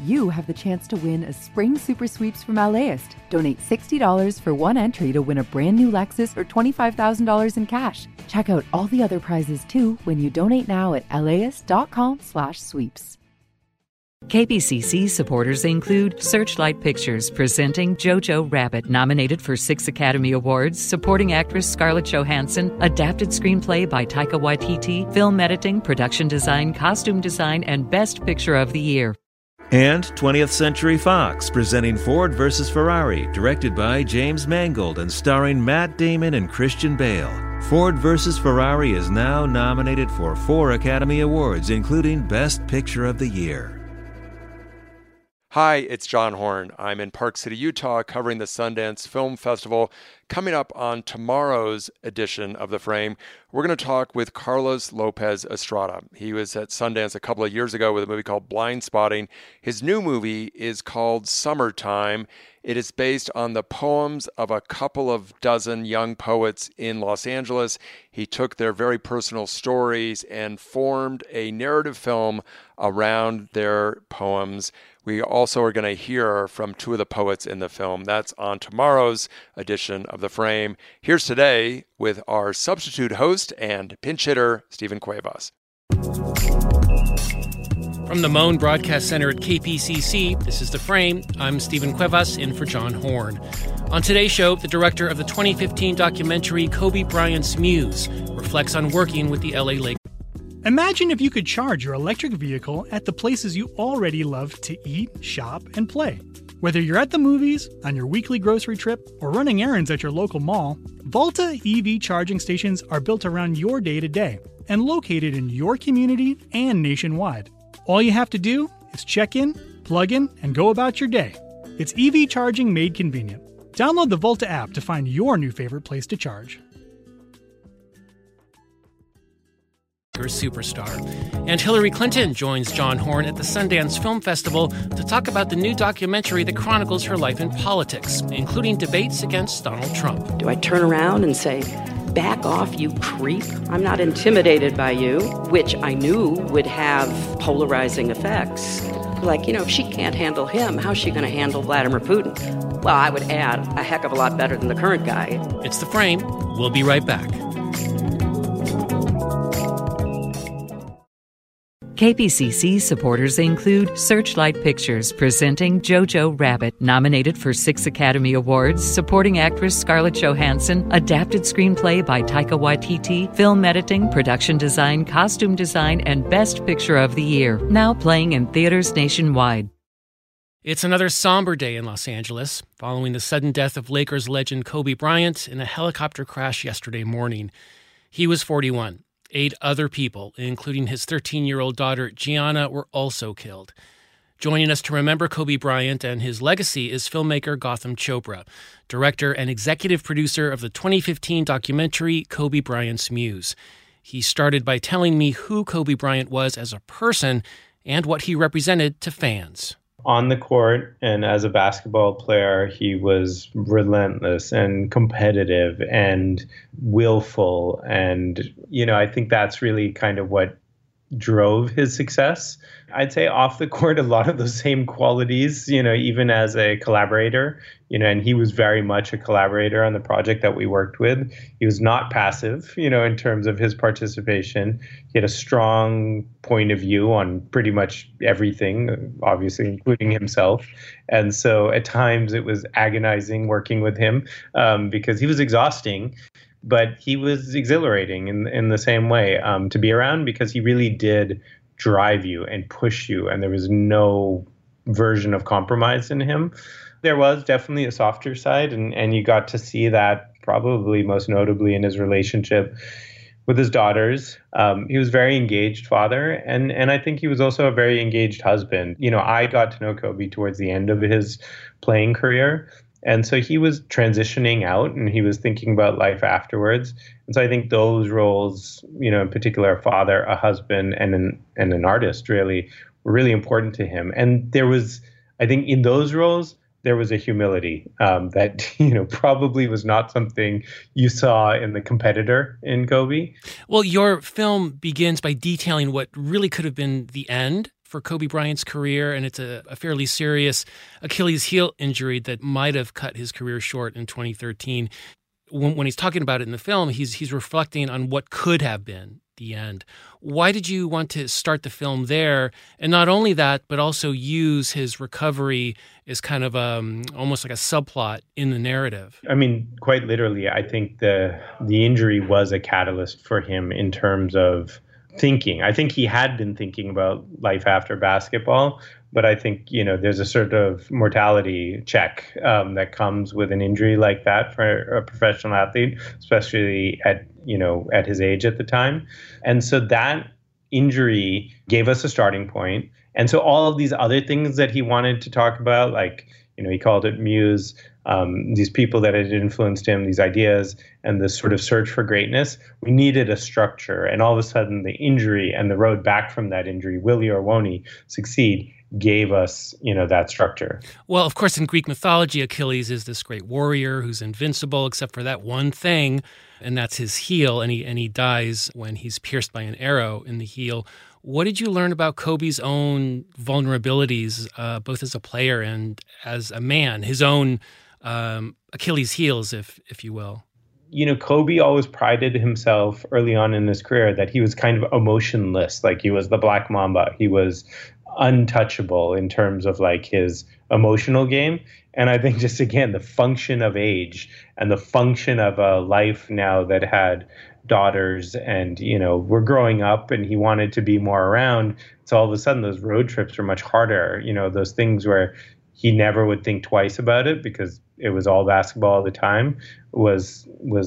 you have the chance to win a spring super sweeps from LAist. Donate $60 for one entry to win a brand new Lexus or $25,000 in cash. Check out all the other prizes too when you donate now at laist.com/sweeps. KPCC supporters include Searchlight Pictures presenting Jojo Rabbit, nominated for 6 Academy Awards, supporting actress Scarlett Johansson, adapted screenplay by Taika Waititi, film editing, production design, costume design, and Best Picture of the Year. And 20th Century Fox presenting Ford vs. Ferrari, directed by James Mangold and starring Matt Damon and Christian Bale. Ford vs. Ferrari is now nominated for 4 Academy Awards, including Best Picture of the Year. Hi, it's John Horn. I'm in Park City, Utah, covering the Sundance Film Festival. Coming up on tomorrow's edition of The Frame, we're going to talk with Carlos Lopez Estrada. He was at Sundance a couple of years ago with a movie called Blind Spotting. His new movie is called Summertime. It is based on the poems of a couple of dozen young poets in Los Angeles. He took their very personal stories and formed a narrative film around their poems. We also are going to hear from 2 of the poets in the film. That's on tomorrow's edition of The Frame. Here's today with our substitute host and pinch hitter, Stephen Cuevas. From the Moan Broadcast Center at KPCC, this is The Frame. I'm Stephen Cuevas, in for John Horn. On today's show, the director of the 2015 documentary Kobe Bryant's Muse reflects on working with the LA Lakers. Imagine if you could charge your electric vehicle at the places you already love to eat, shop, and play. Whether you're at the movies, on your weekly grocery trip, or running errands at your local mall, Volta EV charging stations are built around your day-to-day and located in your community and nationwide. All you have to do is check in, plug in, and go about your day. It's EV charging made convenient. Download the Volta app to find your new favorite place to charge. Superstar. And Hillary Clinton joins John Horn at the Sundance Film Festival to talk about the new documentary that chronicles her life in politics, including debates against Donald Trump. Do I turn around and say, "Back off, you creep. I'm not intimidated by you," which I knew would have polarizing effects. Like, if she can't handle him, how's she going to handle Vladimir Putin? Well, I would add, a heck of a lot better than the current guy. It's The Frame. We'll be right back. KPCC supporters include Searchlight Pictures presenting Jojo Rabbit, nominated for 6 Academy Awards, supporting actress Scarlett Johansson, adapted screenplay by Taika Waititi, film editing, production design, costume design, and Best Picture of the Year, now playing in theaters nationwide. It's another somber day in Los Angeles, following the sudden death of Lakers legend Kobe Bryant in a helicopter crash yesterday morning. He was 41. 8 other people, including his 13-year-old daughter Gianna, were also killed. Joining us to remember Kobe Bryant and his legacy is filmmaker Gautam Chopra, director and executive producer of the 2015 documentary Kobe Bryant's Muse. He started by telling me who Kobe Bryant was as a person and what he represented to fans. On the court and as a basketball player, he was relentless and competitive and willful. And, I think that's really kind of what drove his success. I'd say off the court, a lot of those same qualities, even as a collaborator, and he was very much a collaborator on the project that we worked with. He was not passive, in terms of his participation. He had a strong point of view on pretty much everything, obviously, including himself. And so at times it was agonizing working with him because he was exhausting. But he was exhilarating in the same way to be around, because he really did drive you and push you, and there was no version of compromise in him. There was definitely a softer side, and you got to see that probably most notably in his relationship with his daughters. He was a very engaged father, and I think he was also a very engaged husband. I got to know Kobe towards the end of his playing career. And so he was transitioning out, and he was thinking about life afterwards. And so I think those roles, in particular, a father, a husband, and an artist, really were really important to him. And there was, I think, in those roles, there was a humility that, probably was not something you saw in the competitor in Kobe. Well, your film begins by detailing what really could have been the end for Kobe Bryant's career, and it's a fairly serious Achilles heel injury that might have cut his career short in 2013. When he's talking about it in the film, he's reflecting on what could have been the end. Why did you want to start the film there? And not only that, but also use his recovery as kind of almost like a subplot in the narrative. I mean, quite literally, I think the injury was a catalyst for him in terms of thinking. I think he had been thinking about life after basketball, but I think, there's a sort of mortality check that comes with an injury like that for a professional athlete, especially at his age at the time. And so that injury gave us a starting point. And so all of these other things that he wanted to talk about, like, he called it Muse, these people that had influenced him, these ideas, and this sort of search for greatness, we needed a structure. And all of a sudden, the injury and the road back from that injury, will he or won't he succeed, gave us, that structure. Well, of course, in Greek mythology, Achilles is this great warrior who's invincible, except for that one thing, and that's his heel, and he dies when he's pierced by an arrow in the heel. What did you learn about Kobe's own vulnerabilities, both as a player and as a man, his own Achilles heels, if you will? Kobe always prided himself early on in his career that he was kind of emotionless, like he was the Black Mamba. He was untouchable in terms of like his emotional game. And I think just, again, the function of age and the function of a life now that had daughters and, we're growing up and he wanted to be more around. So all of a sudden those road trips were much harder, those things where he never would think twice about it because it was all basketball all the time was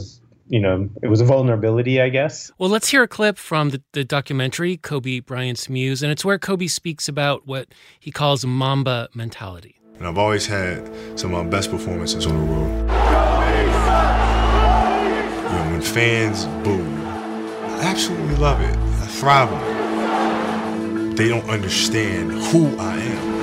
it was a vulnerability, I guess. Well, let's hear a clip from the documentary, Kobe Bryant's Muse, and it's where Kobe speaks about what he calls Mamba mentality. And I've always had some of my best performances on the road. When fans boo, I absolutely love it. I thrive on it. They don't understand who I am.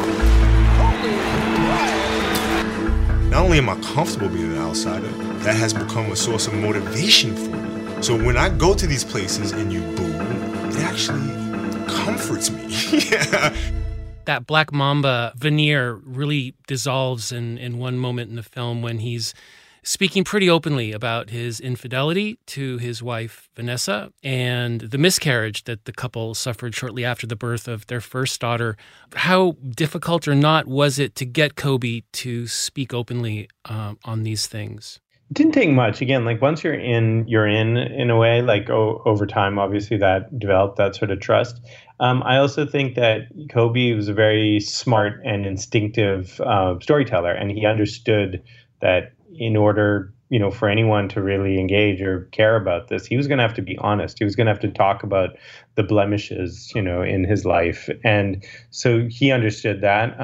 Not only am I comfortable being an outsider, that has become a source of motivation for me. So when I go to these places and you boo, it actually comforts me. Yeah. That Black Mamba veneer really dissolves in one moment in the film when he's speaking pretty openly about his infidelity to his wife, Vanessa, and the miscarriage that the couple suffered shortly after the birth of their first daughter. How difficult or not was it to get Kobe to speak openly on these things? It didn't take much. Again, like once you're in a way, like over time, obviously that developed that sort of trust. I also think that Kobe was a very smart and instinctive storyteller, and he understood that in order, for anyone to really engage or care about this, he was going to have to be honest. He was going to have to talk about the blemishes, in his life. And so he understood that.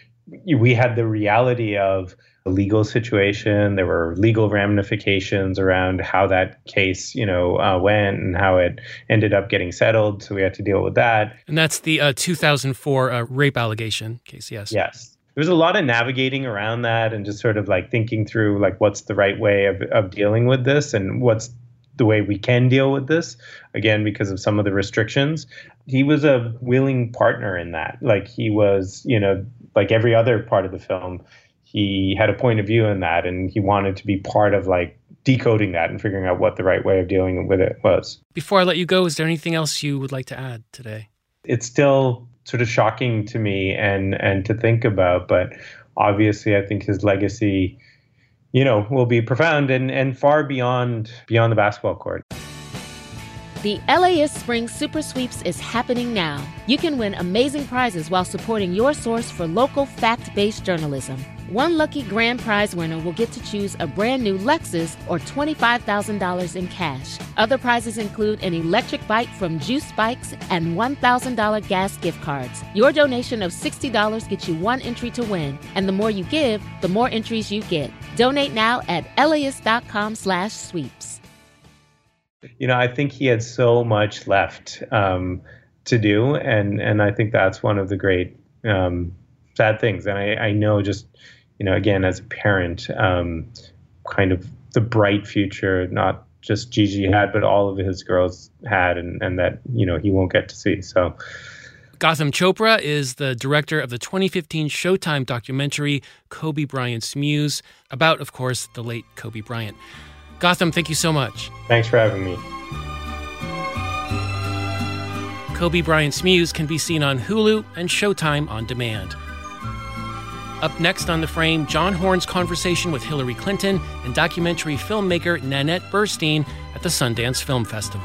We had the reality of a legal situation. There were legal ramifications around how that case, went and how it ended up getting settled. So we had to deal with that. And that's the 2004 rape allegation case, yes. Yes. There was a lot of navigating around that and just sort of like thinking through like what's the right way of dealing with this and what's the way we can deal with this, again, because of some of the restrictions. He was a willing partner in that. Like he was, like every other part of the film, he had a point of view in that and he wanted to be part of like decoding that and figuring out what the right way of dealing with it was. Before I let you go, is there anything else you would like to add today? It's still sort of shocking to me and to think about, but obviously I think his legacy, will be profound and far beyond the basketball court. The LAist Spring Super Sweeps is happening now. You can win amazing prizes while supporting your source for local fact-based journalism. One lucky grand prize winner will get to choose a brand new Lexus or $25,000 in cash. Other prizes include an electric bike from Juice Bikes and $1,000 gas gift cards. Your donation of $60 gets you one entry to win, and the more you give, the more entries you get. Donate now at LAist.com/sweeps. I think he had so much left to do, and I think that's one of the great sad things. And I know just, again, as a parent, kind of the bright future, not just Gigi had, but all of his girls had, and that, he won't get to see. So Gautam Chopra is the director of the 2015 Showtime documentary Kobe Bryant's Muse, about, of course, the late Kobe Bryant. Gautam, thank you so much. Thanks for having me. Kobe Bryant's Muse can be seen on Hulu and Showtime On Demand. Up next on The Frame, John Horn's conversation with Hillary Clinton and documentary filmmaker Nanette Burstein at the Sundance Film Festival.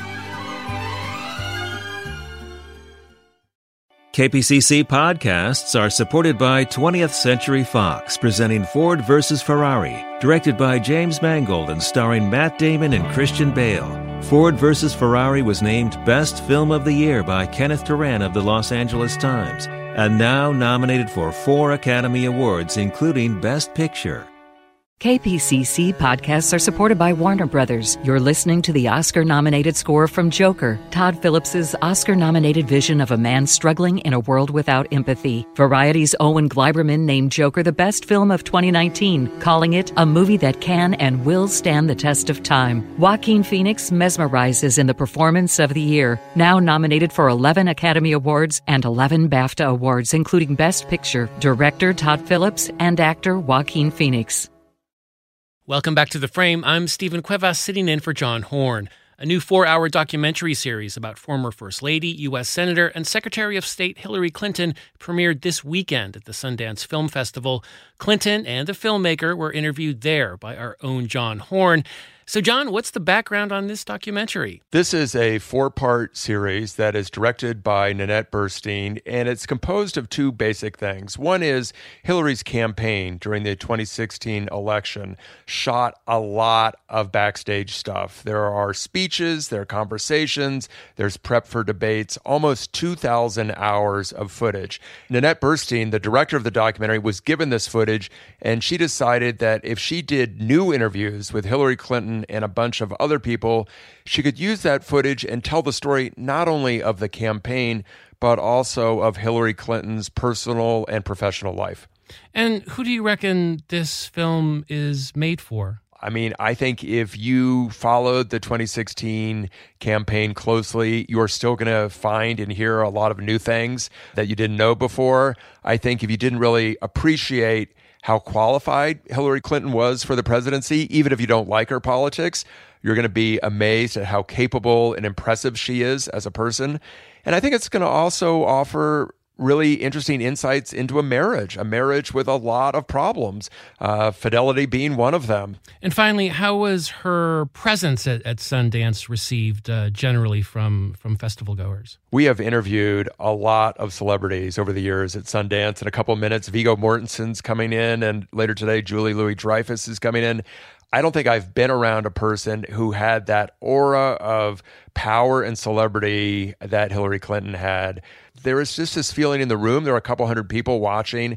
KPCC podcasts are supported by 20th Century Fox, presenting Ford vs. Ferrari, directed by James Mangold and starring Matt Damon and Christian Bale. Ford vs. Ferrari was named Best Film of the Year by Kenneth Turan of the Los Angeles Times, and now nominated for 4 Academy Awards, including Best Picture. KPCC podcasts are supported by Warner Brothers. You're listening to the Oscar-nominated score from Joker, Todd Phillips's Oscar-nominated vision of a man struggling in a world without empathy. Variety's Owen Gleiberman named Joker the best film of 2019, calling it a movie that can and will stand the test of time. Joaquin Phoenix mesmerizes in the performance of the year, now nominated for 11 Academy Awards and 11 BAFTA Awards, including Best Picture, director Todd Phillips and actor Joaquin Phoenix. Welcome back to The Frame. I'm Stephen Cuevas, sitting in for John Horn. A new 4-hour documentary series about former First Lady, U.S. Senator, and Secretary of State Hillary Clinton premiered this weekend at the Sundance Film Festival. Clinton and the filmmaker were interviewed there by our own John Horn. So, John, what's the background on this documentary? This is a 4-part series that is directed by Nanette Burstein, and it's composed of 2 basic things. One is Hillary's campaign during the 2016 election shot a lot of backstage stuff. There are speeches, there are conversations, there's prep for debates, almost 2,000 hours of footage. Nanette Burstein, the director of the documentary, was given this footage, and she decided that if she did new interviews with Hillary Clinton and a bunch of other people, she could use that footage and tell the story not only of the campaign, but also of Hillary Clinton's personal and professional life. And who do you reckon this film is made for? I mean, I think if you followed the 2016 campaign closely, you're still going to find and hear a lot of new things that you didn't know before. I think if you didn't really appreciate how qualified Hillary Clinton was for the presidency, even if you don't like her politics, you're going to be amazed at how capable and impressive she is as a person. And I think it's going to also offer really interesting insights into a marriage with a lot of problems, fidelity being one of them. And finally, how was her presence at Sundance received generally from festival goers? We have interviewed a lot of celebrities over the years at Sundance. In a couple of minutes, Viggo Mortensen's coming in, and later today, Julie Louis-Dreyfus is coming in. I don't think I've been around a person who had that aura of power and celebrity that Hillary Clinton had. There was just this feeling in the room, there were a couple hundred people watching,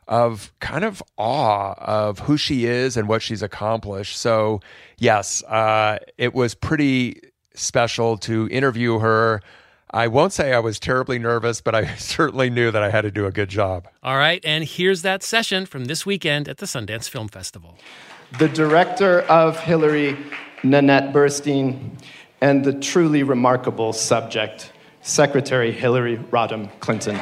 of kind of awe of who she is and what she's accomplished. So yes, it was pretty special to interview her. I won't say I was terribly nervous, but I certainly knew that I had to do a good job. All right, and here's that session from this weekend at the Sundance Film Festival. The director of Hillary, Nanette Burstein, and the truly remarkable subject, Secretary Hillary Rodham Clinton.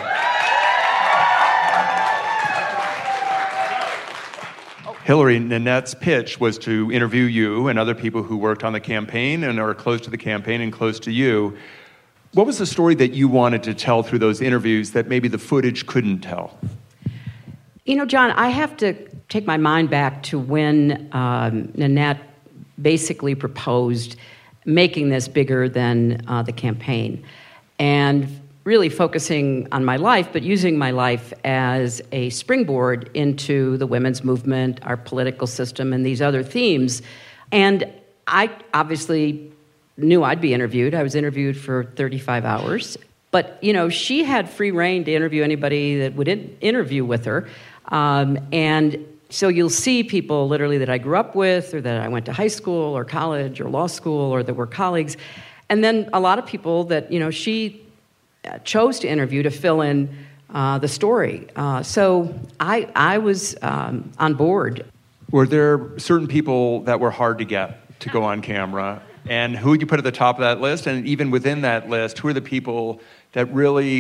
Hillary, Nanette's pitch was to interview you and other people who worked on the campaign and are close to the campaign and close to you. What was the story that you wanted to tell through those interviews that maybe the footage couldn't tell? You know, John, I have to take my mind back to when Nanette basically proposed making this bigger than the campaign and really focusing on my life, but using my life as a springboard into the women's movement, our political system, and these other themes. And I obviously knew I'd be interviewed. I was interviewed for 35 hours. But, you know, she had free reign to interview anybody that would interview with her. And so you'll see people literally that I grew up with or that I went to high school or college or law school or that were colleagues. And then a lot of people that, you know, she chose to interview to fill in the story. So I was on board. Were there certain people that were hard to get to go on camera? And who would you put at the top of that list? And even within that list, who are the people that really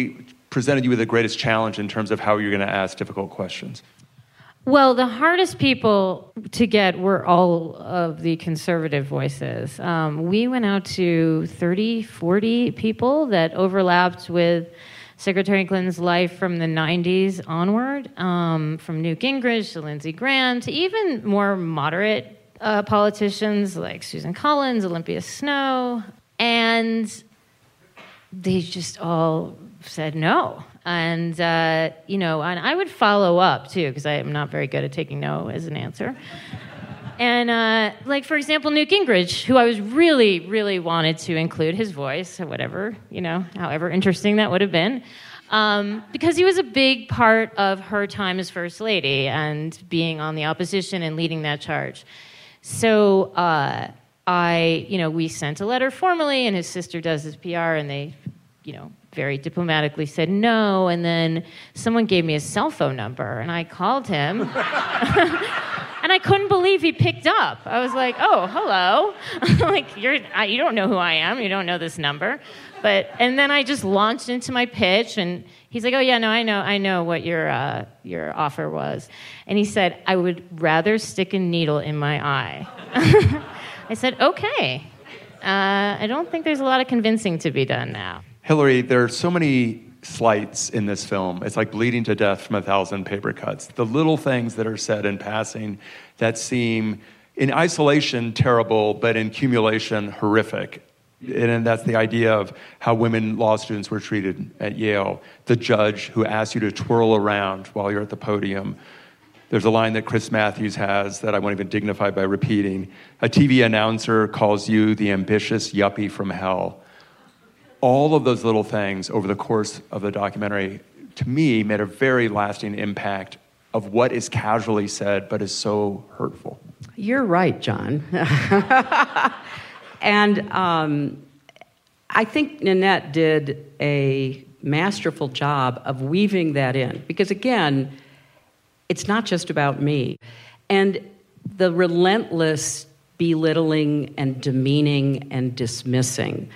presented you with the greatest challenge in terms of how you're going to ask difficult questions? Well, the hardest people to get were all of the conservative voices. We went out to 30, 40 people that overlapped with Secretary Clinton's life from the 90s onward, from Newt Gingrich to Lindsey Graham to even more moderate politicians like Susan Collins, Olympia Snow, and they just all said no. And, and I would follow up, too, because I am not very good at taking no as an answer. And, for example, Newt Gingrich, who I was really, really wanted to include his voice, or whatever, however interesting that would have been, because he was a big part of her time as First Lady and being on the opposition and leading that charge. So we sent a letter formally, and his sister does his PR, and they, very diplomatically said no, and then someone gave me his cell phone number, and I called him, and I couldn't believe he picked up. I was like, oh, hello. You don't know who I am, you don't know this number. And then I just launched into my pitch, and he's like, oh yeah, no, I know what your offer was. And he said, I would rather stick a needle in my eye. I said, okay. I don't think there's a lot of convincing to be done now. Hillary, there are so many slights in this film. It's like bleeding to death from 1,000 paper cuts. The little things that are said in passing that seem, in isolation, terrible, but in accumulation, horrific. And that's the idea of how women law students were treated at Yale. The judge who asks you to twirl around while you're at the podium. There's a line that Chris Matthews has that I won't even dignify by repeating. A TV announcer calls you the ambitious yuppie from hell. All of those little things over the course of the documentary, to me, made a very lasting impact of what is casually said but is so hurtful. You're right, John. And I think Nanette did a masterful job of weaving that in. Because again, it's not just about me. And the relentless belittling and demeaning and dismissing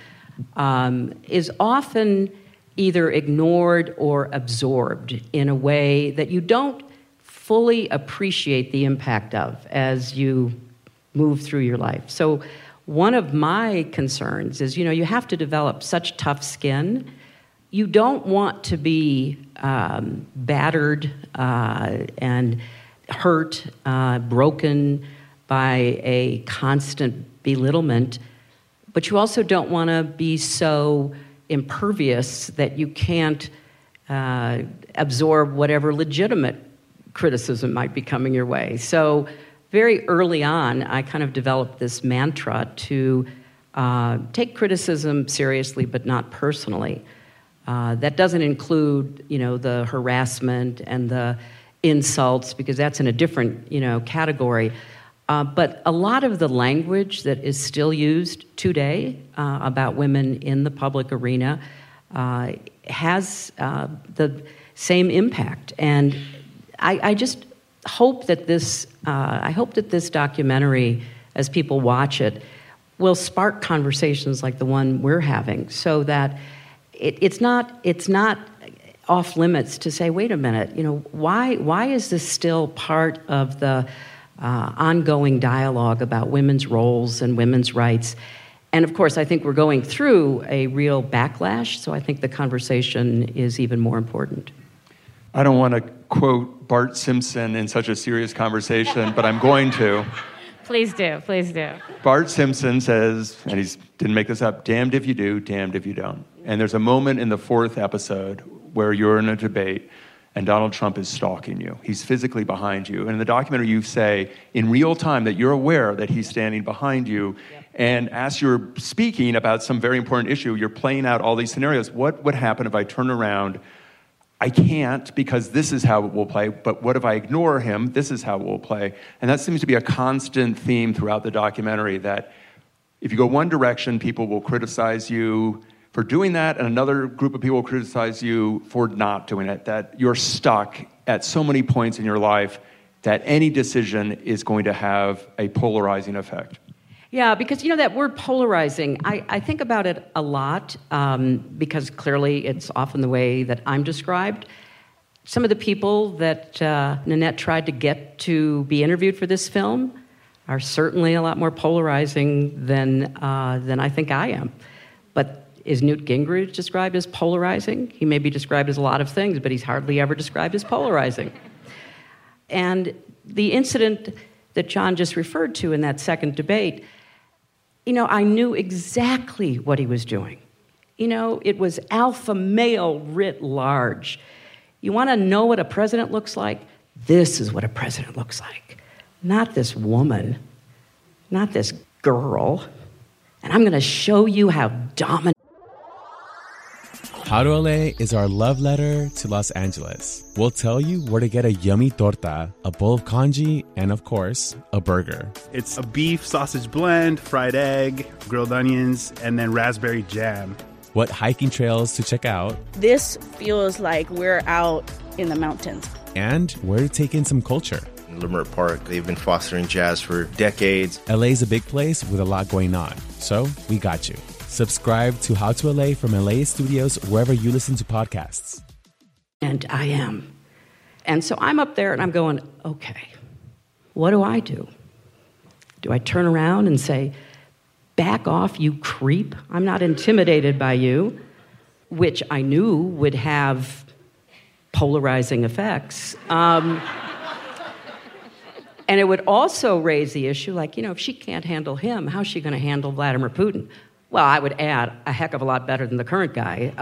is often either ignored or absorbed in a way that you don't fully appreciate the impact of as you move through your life. So one of my concerns is, you have to develop such tough skin. You don't want to be battered and hurt, broken by a constant belittlement, but you also don't want to be so impervious that you can't absorb whatever legitimate criticism might be coming your way. So very early on, I kind of developed this mantra to take criticism seriously, but not personally. That doesn't include, the harassment and the insults, because that's in a different, category. But a lot of the language that is still used today about women in the public arena has the same impact. And I just hope that this documentary, as people watch it, will spark conversations like the one we're having, so that it's not off limits to say, wait a minute, why is this still part of the ongoing dialogue about women's roles and women's rights? And of course, I think we're going through a real backlash, so I think the conversation is even more important. I don't want to quote Bart Simpson in such a serious conversation, but I'm going to. Please do, please do. Bart Simpson says, and he didn't make this up, damned if you do, damned if you don't. And there's a moment in the 4th episode where you're in a debate and Donald Trump is stalking you. He's physically behind you. And in the documentary, you say in real time that you're aware that he's standing behind you. Yep. And as you're speaking about some very important issue, you're playing out all these scenarios. What would happen if I turn around? I can't, because this is how it will play, but what if I ignore him? This is how it will play. And that seems to be a constant theme throughout the documentary, that if you go one direction, people will criticize you for doing that, and another group of people will criticize you for not doing it, that you're stuck at so many points in your life that any decision is going to have a polarizing effect. Yeah, because, that word polarizing, I think about it a lot because clearly it's often the way that I'm described. Some of the people that Nanette tried to get to be interviewed for this film are certainly a lot more polarizing than I think I am. But is Newt Gingrich described as polarizing? He may be described as a lot of things, but he's hardly ever described as polarizing. And the incident that John just referred to in that second debate, I knew exactly what he was doing. It was alpha male writ large. You want to know what a president looks like? This is what a president looks like. Not this woman, not this girl. And I'm going to show you how dominant. How to LA is our love letter to Los Angeles. We'll tell you where to get a yummy torta, a bowl of congee, and of course, a burger. It's a beef sausage blend, fried egg, grilled onions, and then raspberry jam. What hiking trails to check out. This feels like we're out in the mountains. And where to take in some culture. Leimert Park, they've been fostering jazz for decades. LA's a big place with a lot going on, so we got you. Subscribe to How to LA from LA Studios wherever you listen to podcasts. And I am. And so I'm up there and I'm going, okay, what do I do? Do I turn around and say, back off, you creep? I'm not intimidated by you, which I knew would have polarizing effects. And it would also raise the issue, if she can't handle him, how's she going to handle Vladimir Putin? Well, I would add, a heck of a lot better than the current guy.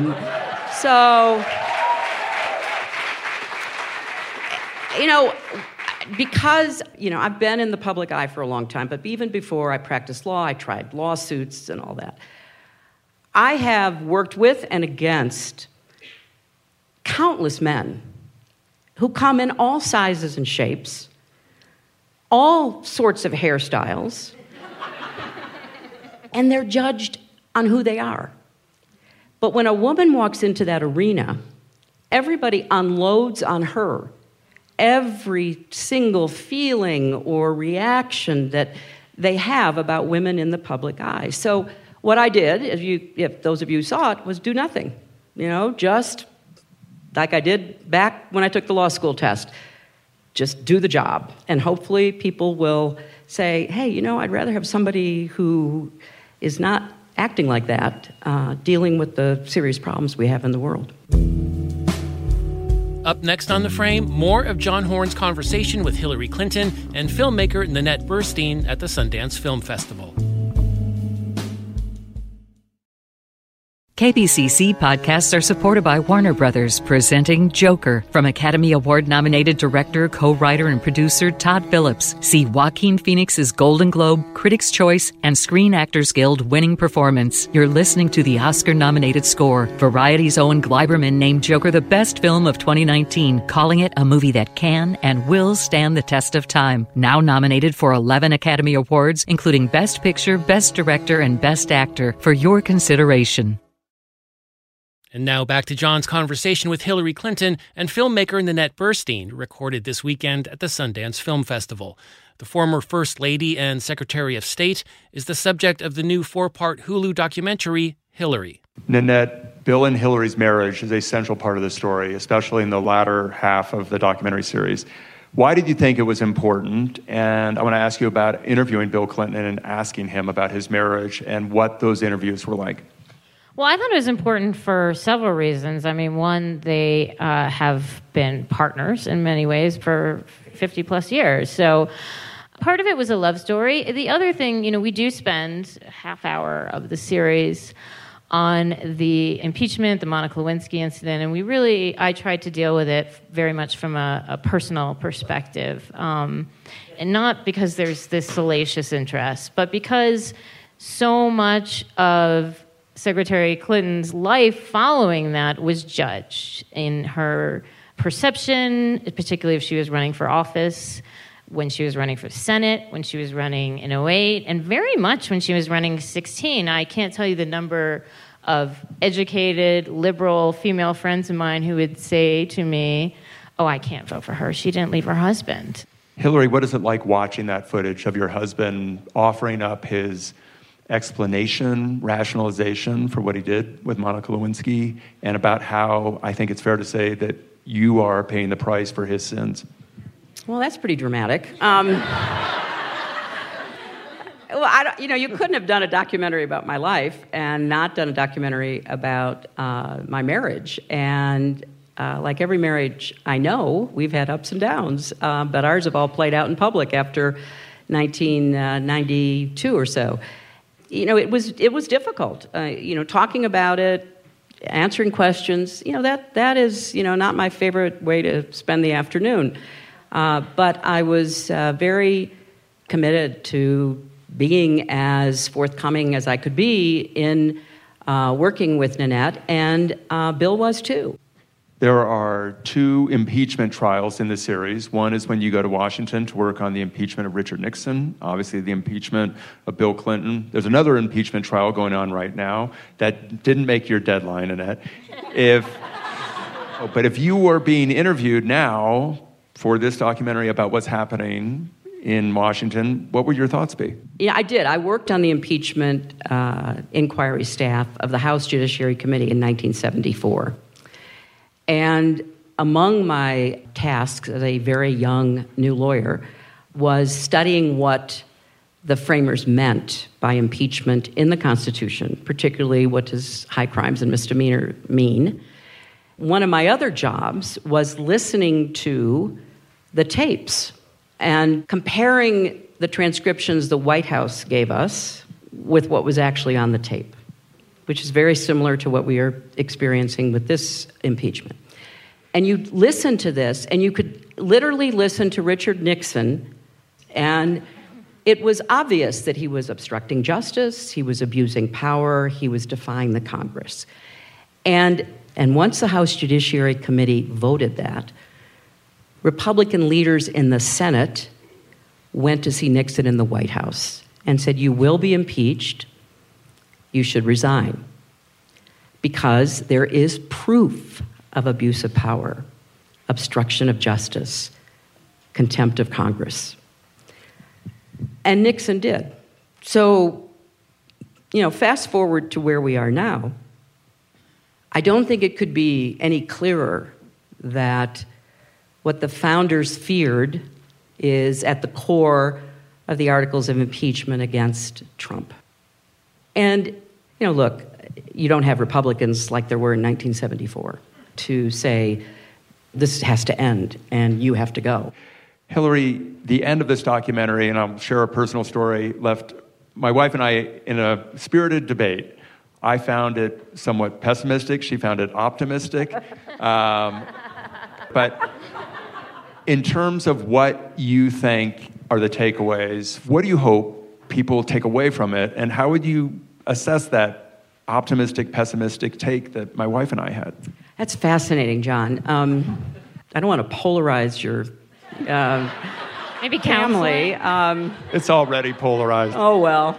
Because, I've been in the public eye for a long time, but even before I practiced law, I tried lawsuits and all that. I have worked with and against countless men who come in all sizes and shapes, all sorts of hairstyles, and they're judged on who they are. But when a woman walks into that arena, everybody unloads on her every single feeling or reaction that they have about women in the public eye. So what I did, if those of you saw it, was do nothing. Just like I did back when I took the law school test. Just do the job. And hopefully people will say, hey, I'd rather have somebody who is not acting like that, dealing with the serious problems we have in the world. Up next on The Frame, more of John Horn's conversation with Hillary Clinton and filmmaker Nanette Burstein at the Sundance Film Festival. KPCC podcasts are supported by Warner Brothers, presenting Joker from Academy Award-nominated director, co-writer, and producer Todd Phillips. See Joaquin Phoenix's Golden Globe, Critics' Choice, and Screen Actors Guild winning performance. You're listening to the Oscar-nominated score. Variety's Owen Gleiberman named Joker the best film of 2019, calling it a movie that can and will stand the test of time. Now nominated for 11 Academy Awards, including Best Picture, Best Director, and Best Actor, for your consideration. And now back to John's conversation with Hillary Clinton and filmmaker Nanette Burstein, recorded this weekend at the Sundance Film Festival. The former First Lady and Secretary of State is the subject of the new 4-part Hulu documentary, Hillary. Nanette, Bill and Hillary's marriage is a central part of the story, especially in the latter half of the documentary series. Why did you think it was important? And I want to ask you about interviewing Bill Clinton and asking him about his marriage and what those interviews were like. Well, I thought it was important for several reasons. I mean, one, they have been partners in many ways for 50 plus years. So part of it was a love story. The other thing, we do spend a half hour of the series on the impeachment, the Monica Lewinsky incident, and I tried to deal with it very much from a personal perspective. And not because there's this salacious interest, but because so much of Secretary Clinton's life following that was judged in her perception, particularly if she was running for office, when she was running for Senate, when she was running in 2008, and very much when she was running 2016. I can't tell you the number of educated, liberal female friends of mine who would say to me, oh, I can't vote for her. She didn't leave her husband. Hillary, what is it like watching that footage of your husband offering up his explanation, rationalization for what he did with Monica Lewinsky, and about how I think it's fair to say that you are paying the price for his sins? Well, that's pretty dramatic. You couldn't have done a documentary about my life and not done a documentary about my marriage. And like every marriage I know, we've had ups and downs, but ours have all played out in public after 1992 or so. It was difficult. Talking about it, answering questions. That is not my favorite way to spend the afternoon. But I was very committed to being as forthcoming as I could be in working with Nanette, and Bill was too. There are 2 impeachment trials in the series. One is when you go to Washington to work on the impeachment of Richard Nixon, obviously the impeachment of Bill Clinton. There's another impeachment trial going on right now that didn't make your deadline, Annette. But if you were being interviewed now for this documentary about what's happening in Washington, what would your thoughts be? Yeah, I did. I worked on the impeachment inquiry staff of the House Judiciary Committee in 1974. And among my tasks as a very young new lawyer was studying what the framers meant by impeachment in the Constitution, particularly what does high crimes and misdemeanor mean. One of my other jobs was listening to the tapes and comparing the transcriptions the White House gave us with what was actually on the tape, which is very similar to what we are experiencing with this impeachment. And you listen to this, and you could literally listen to Richard Nixon, and it was obvious that he was obstructing justice, he was abusing power, he was defying the Congress. And once the House Judiciary Committee voted that, Republican leaders in the Senate went to see Nixon in the White House and said, "You will be impeached, you should resign," because there is proof of abuse of power, obstruction of justice, contempt of Congress. And Nixon did. So, fast forward to where we are now, I don't think it could be any clearer that what the founders feared is at the core of the articles of impeachment against Trump. And, look, you don't have Republicans like there were in 1974 to say, this has to end and you have to go. Hillary, the end of this documentary, and I'll share a personal story, left my wife and I in a spirited debate. I found it somewhat pessimistic. She found it optimistic. But in terms of what you think are the takeaways, what do you hope people take away from it? And how would you assess that optimistic, pessimistic take that my wife and I had? That's fascinating, John. I don't want to polarize your maybe family. It's already polarized. Oh, well.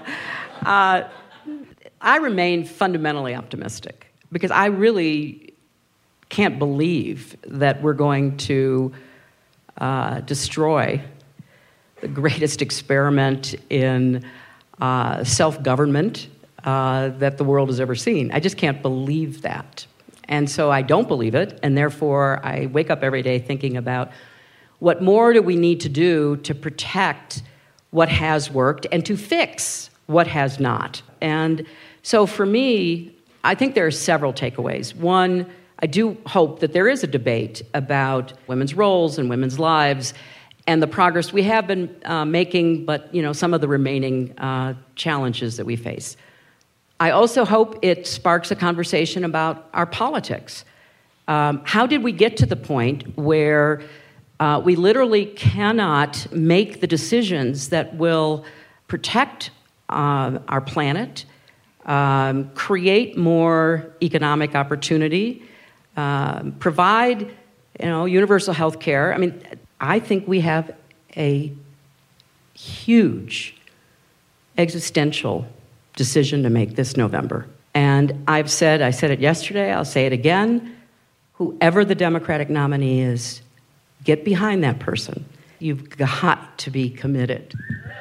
I remain fundamentally optimistic because I really can't believe that we're going to destroy the greatest experiment in self-government that the world has ever seen. I just can't believe that. And so I don't believe it, and therefore I wake up every day thinking about what more do we need to do to protect what has worked and to fix what has not. And so for me, I think there are several takeaways. One, I do hope that there is a debate about women's roles and women's lives and the progress we have been making, but some of the remaining challenges that we face. I also hope it sparks a conversation about our politics. How did we get to the point where we literally cannot make the decisions that will protect our planet, create more economic opportunity, provide universal health care? I mean, I think we have a huge existential decision to make this November. And I said it yesterday, I'll say it again, whoever the Democratic nominee is, get behind that person. You've got to be committed.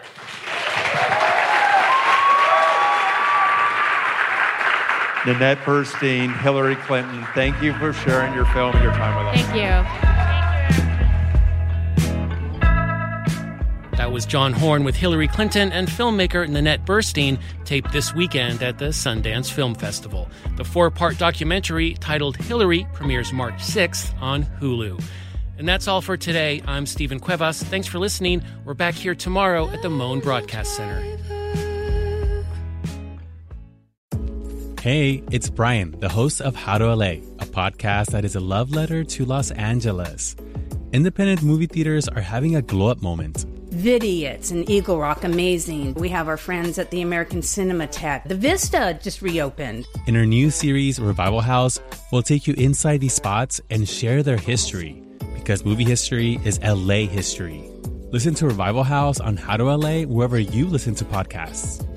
Nanette Burstein, Hillary Clinton, thank you for sharing your film and your time with us. Thank you. That was John Horn with Hillary Clinton and filmmaker Nanette Burstein, taped this weekend at the Sundance Film Festival. The 4-part documentary titled Hillary premieres March 6th on Hulu. And that's all for today. I'm Stephen Cuevas. Thanks for listening. We're back here tomorrow at the Moan Broadcast Center. Hey, it's Brian, the host of How to LA, a podcast that is a love letter to Los Angeles. Independent movie theaters are having a glow-up moment. Vidiots and Eagle Rock, amazing. We have our friends at the American Cinematheque. The Vista just reopened. In our new series, Revival House, we'll take you inside these spots and share their history. Because movie history is LA history. Listen to Revival House on How to LA wherever you listen to podcasts.